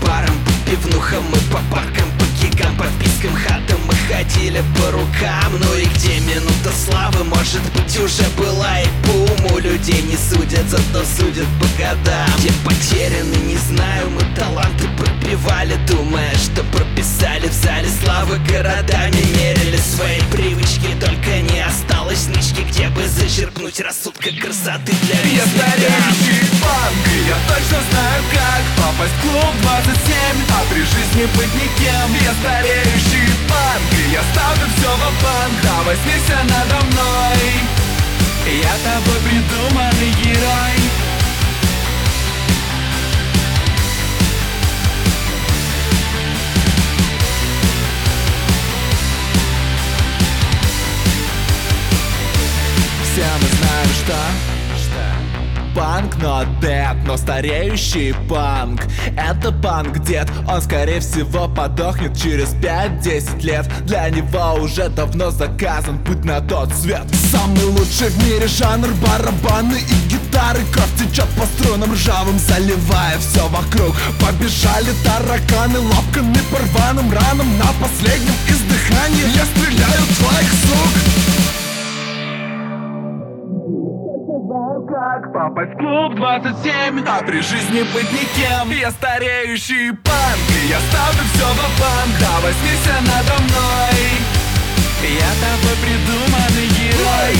барам, по пивнухам и по паркам, по гигам, по пискам, хатам мы ходили по рукам. Ну и где минута славы, может быть, уже была, и по уму людей не судят, зато судят по годам. Где потеряны, не знаю, мы таланты пропивали, думая, что прописали в зале славы. Городами мерили свои привычки, только не осталось нычки, где бы зачерпнуть рассудка красоты для весь. Я стареющий панк, и я точно знаю, как попасть в клуб 27, а при жизни быть никем. Я стареющий панк, и я ставлю все в банк. Давай смейся надо мной, я тобой придуманный герой. Все мы знаем, что панк not dead, но стареющий панк. Это панк-дед, он скорее всего подохнет через 5-10 лет. Для него уже давно заказан путь на тот свет. Самый лучший в мире жанр барабаны и гитары. Кровь течет по струнам ржавым, заливая все вокруг. Побежали тараканы лапками по рваным ранам. На последнем издыхании я стреляю в твоих сук. Как попасть в клуб 27, а при жизни быть никем. Я стареющий панк, и я ставлю все в банк. Давай смейся надо мной, я тобой придуманный герой.